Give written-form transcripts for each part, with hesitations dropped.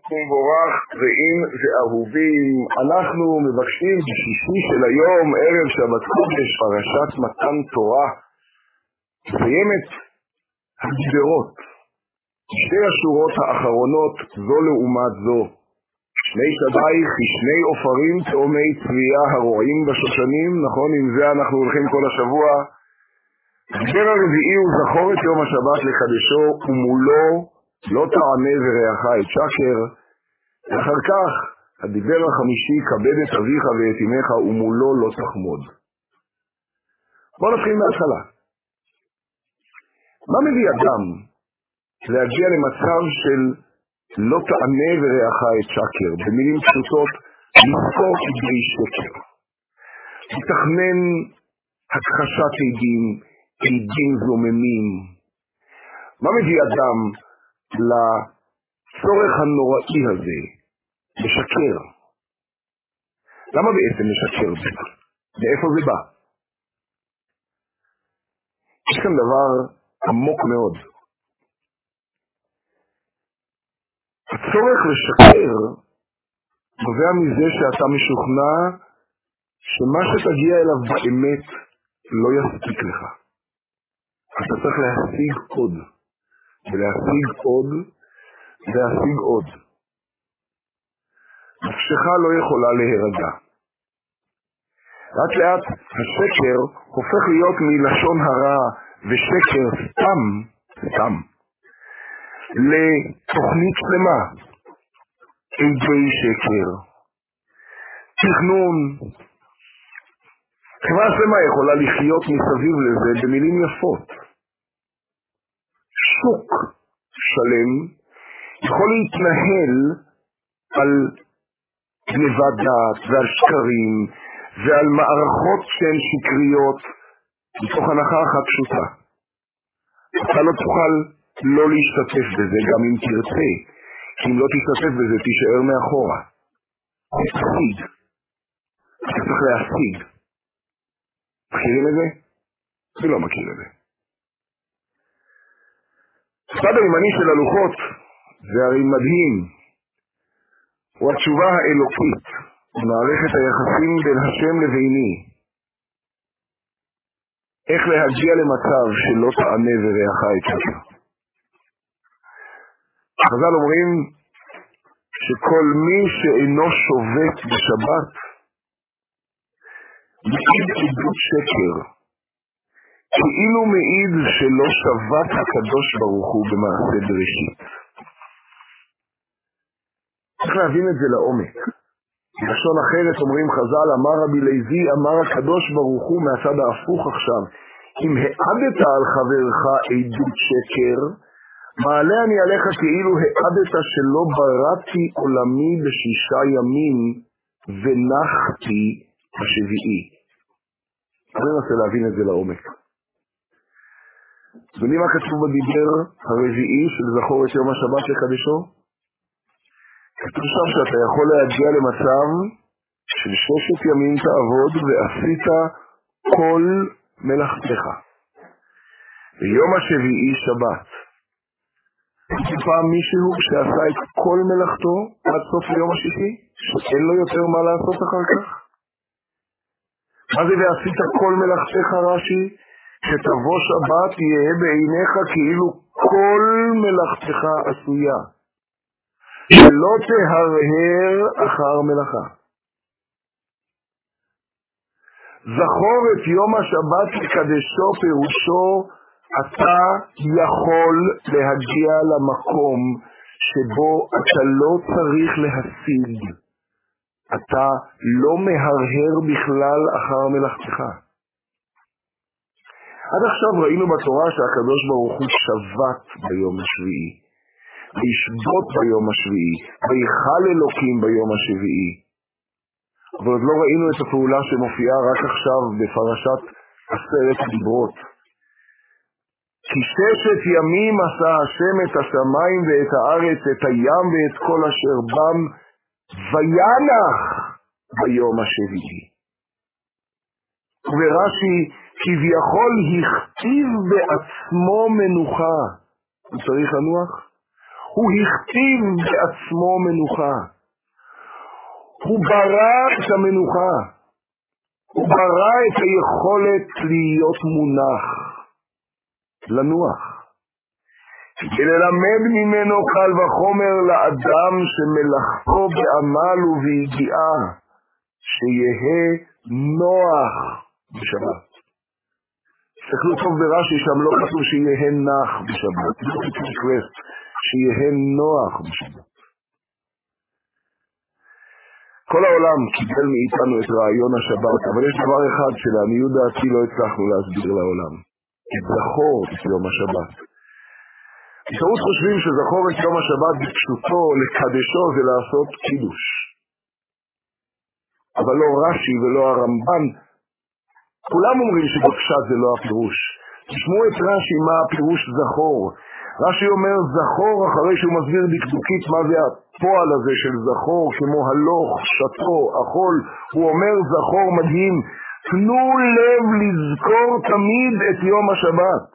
ומבורך רעים ואהובים, אנחנו מבקשים בשישי של היום, ערב שבת קודש, פרשת מתן תורה, מסיימת הדיברות, שתי השורות האחרונות זו לעומת זו, שני שדייך ושני עופרים תאומי צבייה הרועים בשושנים, נכון? עם זה אנחנו הולכים כל השבוע. הדיבר הרביעי הוא זכור את יום השבת לקדשו ומולו לא תענה ורעך את שקר. ואחר כך הדיבר החמישי כבד את אביך ואת אמך ומולו לא תחמוד. בואו נתחיל מההתחלה. מה מביא אדם להגיע למצב של לא תענה ורעך את שקר? במילים פשוטות, לזכור כדי שקר. לתכנן הכחשת עדים זוממים. מה מביא אדם לצורך הנוראי הזה לשקר? למה בעצם לשקר? מאיפה זה בא? יש כאן דבר עמוק מאוד. הצורך לשקר נובע מזה שאתה משוכנע שמה שתגיע אליו באמת לא יספיק לך. אתה צריך להשיג עוד, ולהשיג עוד, ולהשיג עוד. נפשך לא יכולה להירגע. לאט לאט השקר הופך להיות מלשון הרע ושקר סתם, לתוכנית שלמה. עדי שקר, תכנון. חברה שלמה יכולה לחיות מסביב לזה במילים יפות. שוק שלם יכול להתנהל על גנבת דעת ועל שקרים ועל מערכות שהן שקריות מתוך הנחה אחת פשוטה. אתה לא תוכל לא להשתתף בזה גם אם תרצה, כי אם לא תשתתף בזה תישאר מאחורה. תשיג. אתה צריך להשיג. מכירים את זה? אני לא מכיר את זה. הצד הימני של הלוחות, זה הרי מדהים, הוא התשובה האלוקית, מערכת היחסים בין השם לביני. איך להגיע למצב שלא תענה ורעך את שקר. חז"ל אומרים שכל מי שאינו שובת בשבת מעיד עדות שקר, כאילו מעיד שלא שבת הקדוש ברוך הוא במעשה בראשית. צריך להבין את זה לעומק. בלשון אחרת אומרים חז"ל, אמר רבי לוי, אמר הקדוש ברוך הוא מהצד ההפוך עכשיו, אם העדת על חברך עדות שקר, מעלה אני עליך כאילו העדת שלא בראתי עולמי בשישה ימים ונחתי בשביעי. אני רוצה להבין את זה לעומק. יודעים מה כתוב בדיבר הרביעי של זכור את יום השבת לקדשו? כתוב שם שאתה יכול להגיע למצב של 6 ימים תעבוד ועשית כל מלאכתך. ויום השביעי שבת. פעם מישהו שעשה את כל מלאכתו עד סוף יום השישי, שאין לו יותר מה לעשות אחר כך? מה זה ועשית כל מלאכתך רש"י? שתבוא שבת יהיה בעיניך כאילו כל מלאכתך עשויה. שלא תהרהר אחר מלאכה. זכור את יום השבת לקדשו פירושו, אתה יכול להגיע למקום שבו אתה לא צריך להשיג. אתה לא מהרהר בכלל אחר מלאכתך. עד עכשיו ראינו בתורה שהקדוש ברוך הוא שבת ביום השביעי, וישבות ביום השביעי, ויחל אלוקים ביום השביעי. אבל עוד לא ראינו את הפעולה שמופיעה רק עכשיו בפרשת 10 הדיברות. כי 6 ימים עשה השם את השמיים ואת הארץ, את הים ואת כל אשר בם, וינח ביום השביעי. ורש"י כביכול הכתיב בעצמו מנוחה. הוא צריך לנוח? הוא הכתיב בעצמו מנוחה. הוא ברא את המנוחה. הוא ברא את היכולת להיות מונח, לנוח. כדי ללמד ממנו קל וחומר לאדם שמלאכתו בעמל וביגיעה, שיהיה נוח בשבת. תסתכלו טוב ברש"י, שם לא כתוב שיהיה נח בשבת, לא כתוב שיהיה נוח בשבת. כל העולם קיבל מאיתנו את רעיון השבת, אבל יש דבר אחד שלעניות דעתי לא הצלחנו להסביר לעולם. זכור את יום השבת. בטעות חושבים שזכור את יום השבת בפשוטו, לקדשו, זה לעשות קידוש. אבל לא רש"י ולא הרמב"ן, כולם אומרים שבפשט זה לא הפירוש. תשמעו את רש"י מה הפירוש זכור. רש"י אומר זכור אחרי שהוא מסביר דקדוקית מה זה הפועל הזה של זכור, כמו הלוך, שתו, אכול. הוא אומר זכור מדהים, תנו לב לזכור תמיד את יום השבת.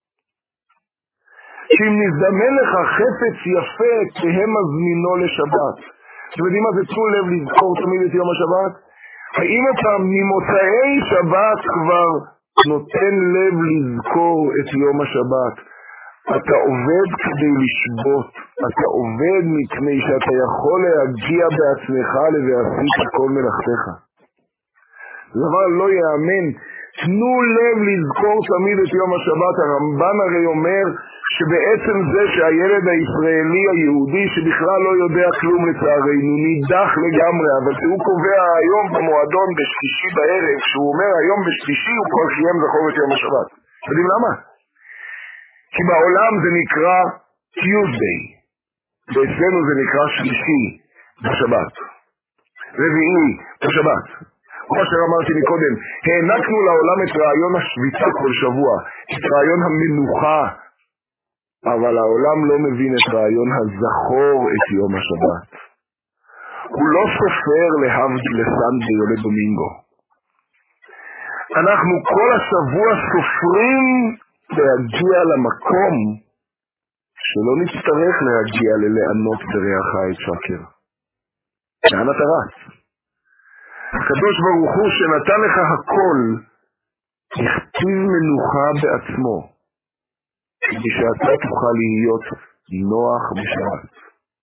שאם נזדמן לך חפץ יפה, תהיה מזמינו לשבת. אתם יודעים מה זה תנו לב לזכור תמיד את יום השבת? האם אתה ממוצאי שבת כבר נותן לב לזכור את יום השבת? אתה עובד כדי לשבות, אתה עובד מפני שאתה יכול להגיע בעצמך לבעשית כל מלאכתך. זה דבר לא יאמן. תנו לב לזכור תמיד את יום השבת. הרמב"ן הרי אומר שבעצם זה שהילד הישראלי היהודי שבכלל לא יודע כלום לצערנו נידח לגמרי, אבל שהוא קובע היום במועדון בשלישי בערב, שהוא אומר היום בשלישי הוא כבר קיים זכור את יום השבת. יודעים למה? כי בעולם זה נקרא Tuesday, ואצלנו זה נקרא שלישי בשבת, רביעי בשבת. כמו שאמרתי מקודם, הענקנו לעולם את רעיון השביתה כל שבוע, את רעיון המנוחה, אבל העולם לא מבין את רעיון הזכור את יום השבת. הוא לא סופר להבדיל לסנדי או לדומינגו. אנחנו כל השבוע סופרים להגיע למקום שלא נצטרך להגיע ללענות בריח את שקר. לאן אתה רץ? הקדוש ברוך הוא שנתן לך הכל, הכתיב מנוחה בעצמו, כדי שאתה תוכל להיות נוח בשבת.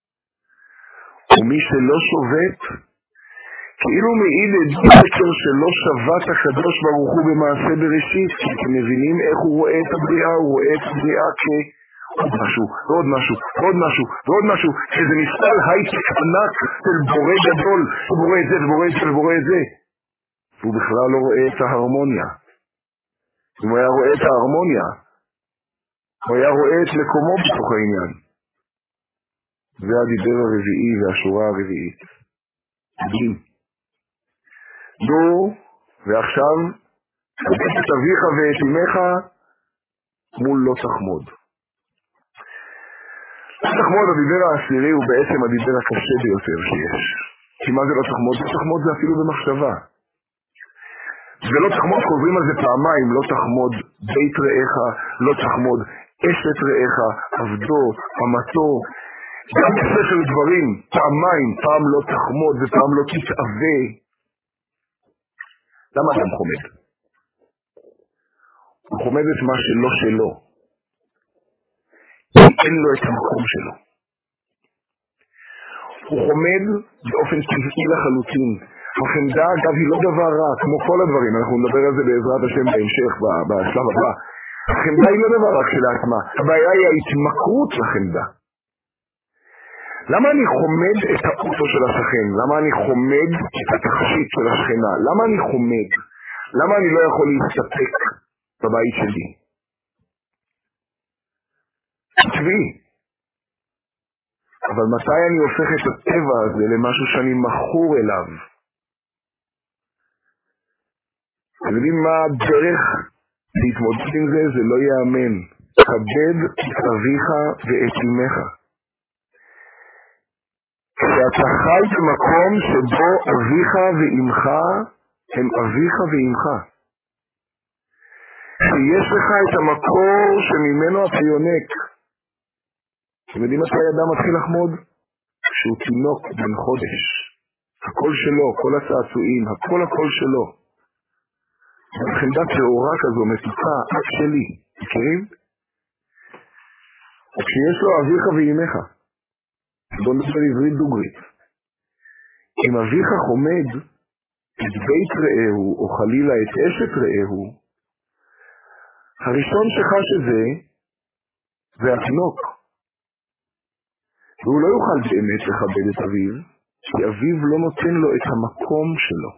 ומי שלא שובת, כאילו מעיד שקר שלא שבת הקדוש ברוך הוא במעשה בראשית, כי אתם מבינים איך הוא רואה את הבריאה, הוא רואה את הבריאה עוד משהו, ועוד משהו, ועוד משהו, ועוד משהו, שזה מפעל הייטק ענק של בורא גדול, הוא בורא את זה, ובורא את זה, ובורא את זה. והוא בכלל לא רואה את ההרמוניה. אם הוא היה רואה את ההרמוניה, הוא היה רואה את מקומו בתוך העניין. זה הדיבר הרביעי והשורה הרביעית. מדהים. נו, ועכשיו, תביא את אביך ואת אמך מול לא תחמוד. לא תחמוד, הדיבר העשירי הוא בעצם הדיבר הקשה ביותר שיש. כי מה זה לא תחמוד? לא תחמוד זה אפילו במחשבה. ולא תחמוד חוזרים על זה פעמיים, לא תחמוד בית רעך, לא תחמוד אשת רעך, עבדו, אמתו. גם בספר דברים, פעמיים, פעם לא תחמוד ופעם לא תתאווה. למה אדם חומד? הוא חומד את מה שלא שלו. אין לו את המקום שלו. הוא חומד באופן טבעי לחלוטין. החמדה, אגב, היא לא דבר רע, כמו כל הדברים, אנחנו נדבר על זה בעזרת השם בהמשך, בשלב הבא. החמדה היא לא דבר רק שלעצמה, הבעיה היא ההתמכרות לחמדה. למה אני חומד את האוטו של השכן? למה אני חומד את התכשיט של השכנה? למה אני חומד? למה אני לא יכול להסתפק בבית שלי? טבעי. אבל מתי אני הופך את הטבע הזה למשהו שאני מכור אליו? אתם יודעים מה הדרך להתמודד עם זה? זה לא יאמן. כבד את אביך ואת אמך. כשאתה חי במקום שבו אביך ואמך הם אביך ואמך. שיש לך את המקור שממנו אתה יונק. אתם יודעים מתי האדם מתחיל לחמוד? כשהוא תינוק בן חודש. הכל שלו, כל הצעצועים, הכל שלו. חמדה שעורה כזו, מתוקה, אק שלי. מכירים? וכשיש לו אביך ואימך, בוא נדבר עברית דוגרית. אם אביך חומד את בית רעהו, או חלילה את אשת רעהו, הראשון שחש את זה התינוק. והוא לא יוכל באמת לכבד את אביו, כי אביו לא נותן לו את המקום שלו.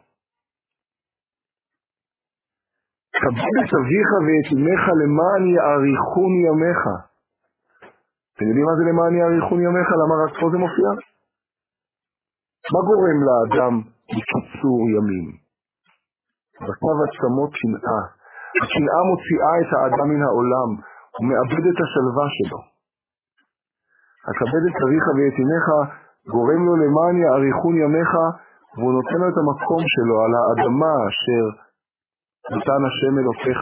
כבד את אביך ואת אמך למען יאריכון ימיך. אתם יודעים מה זה למען יאריכון ימיך? למה רק פה זה מופיע? מה גורם לאדם לקיצור ימים? בצו עצמות קנאה. הקנאה מוציאה את האדם מן העולם, ומאבד את השלווה שלו. הכבד את אביך ואת אמך גורם לו למען יאריכון ימיך, והוא נותן לו את המקום שלו על האדמה אשר נתן השם אלוקיך.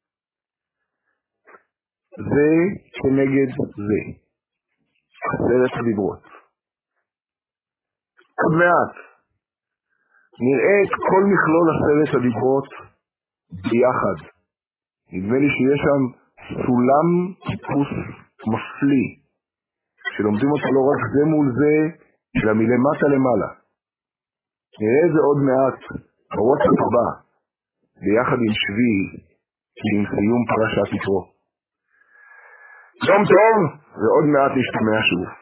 זה כנגד זה. 10 הדיברות. עוד מעט נראה את כל מכלול 10 הדיברות ביחד. נדמה לי שיש שם סולם טיפוס מפליא, שלומדים אותו לא רק זה מול זה, אלא מלמטה למעלה. נראה את זה עוד מעט בוואטסאפ הבא, ביחד עם שבי, עם סיום פרשת יתרו. יום טוב, ועוד מעט נשתמע שוב.